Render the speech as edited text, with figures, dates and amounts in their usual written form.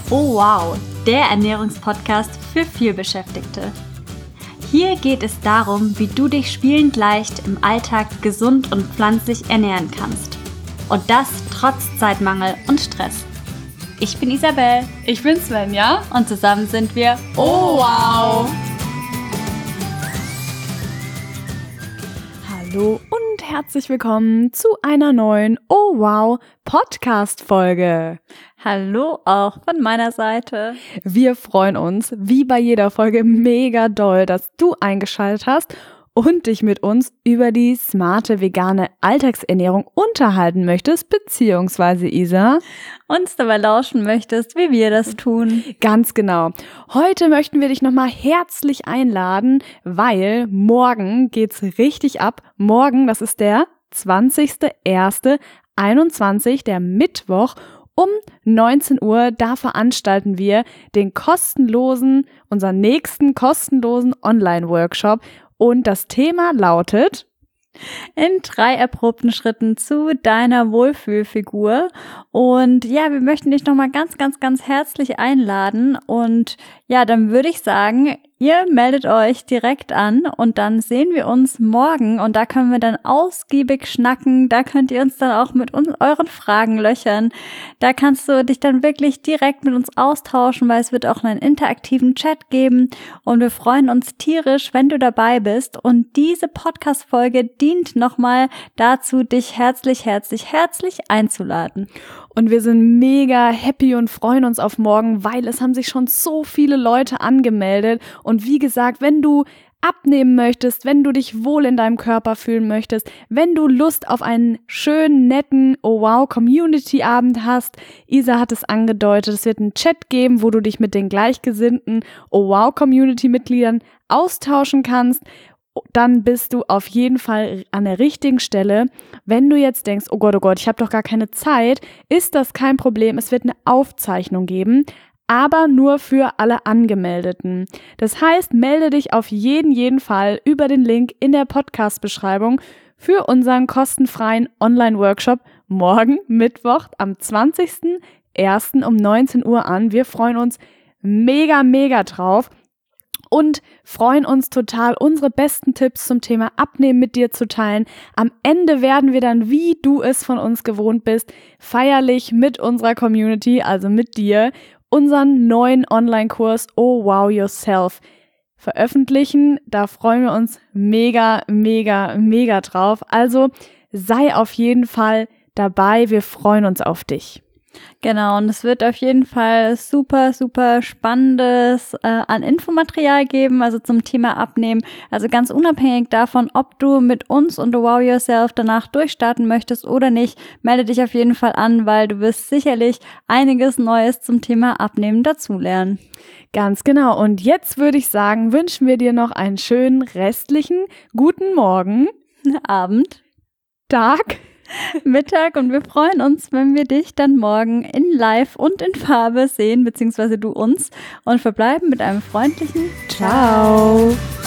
Oh wow, der Ernährungspodcast für Vielbeschäftigte. Hier geht es darum, wie du dich spielend leicht im Alltag gesund und pflanzlich ernähren kannst. Und das trotz Zeitmangel und Stress. Ich bin Isabel. Ich bin Svenja. Und zusammen sind wir Oh wow! Hallo und herzlich willkommen zu einer neuen Oh wow Podcast-Folge. Hallo auch von meiner Seite. Wir freuen uns, wie bei jeder Folge, mega doll, dass du eingeschaltet hast und dich mit uns über die smarte vegane Alltagsernährung unterhalten möchtest, beziehungsweise Isa, uns dabei lauschen möchtest, wie wir das tun. Ganz genau. Heute möchten wir dich nochmal herzlich einladen, weil morgen geht's richtig ab. Morgen, das ist der 20.01.21, der Mittwoch, um 19 Uhr, da veranstalten wir unseren nächsten kostenlosen Online-Workshop. Und das Thema lautet: in 3 erprobten Schritten zu deiner Wohlfühlfigur. Und ja, wir möchten dich nochmal ganz herzlich einladen. Und ja, dann würde ich sagen, ihr meldet euch direkt an und dann sehen wir uns morgen. Und da können wir dann ausgiebig schnacken. Da könnt ihr uns dann auch mit euren Fragen löchern. Da kannst du dich dann wirklich direkt mit uns austauschen, weil es wird auch einen interaktiven Chat geben. Und wir freuen uns tierisch, wenn du dabei bist. Und diese Podcast-Folge dient nochmal dazu, dich herzlich einzuladen. Und wir sind mega happy und freuen uns auf morgen, weil es haben sich schon so viele Leute angemeldet. Und wie gesagt, wenn du abnehmen möchtest, wenn du dich wohl in deinem Körper fühlen möchtest, wenn du Lust auf einen schönen, netten Oh wow Community-Abend hast, Isa hat es angedeutet, es wird einen Chat geben, wo du dich mit den gleichgesinnten Oh wow Community-Mitgliedern austauschen kannst. Dann bist du auf jeden Fall an der richtigen Stelle. Wenn du jetzt denkst, oh Gott, ich habe doch gar keine Zeit, ist das kein Problem. Es wird eine Aufzeichnung geben, aber nur für alle Angemeldeten. Das heißt, melde dich auf jeden Fall über den Link in der Podcast-Beschreibung für unseren kostenfreien Online-Workshop morgen Mittwoch am 20.01. um 19 Uhr an. Wir freuen uns mega drauf. Und freuen uns total, unsere besten Tipps zum Thema Abnehmen mit dir zu teilen. Am Ende werden wir dann, wie du es von uns gewohnt bist, feierlich mit unserer Community, also mit dir, unseren neuen Online-Kurs Oh Wow Yourself veröffentlichen. Da freuen wir uns mega drauf. Also sei auf jeden Fall dabei. Wir freuen uns auf dich. Genau, und es wird auf jeden Fall super Spannendes an Infomaterial geben, also zum Thema Abnehmen. Also ganz unabhängig davon, ob du mit uns und Wow Yourself danach durchstarten möchtest oder nicht, melde dich auf jeden Fall an, weil du wirst sicherlich einiges Neues zum Thema Abnehmen dazulernen. Ganz genau. Und jetzt würde ich sagen, wünschen wir dir noch einen schönen restlichen guten Morgen, Abend, Tag, Mittag, und wir freuen uns, wenn wir dich dann morgen in Live und in Farbe sehen, beziehungsweise du uns, und verbleiben mit einem freundlichen Ciao.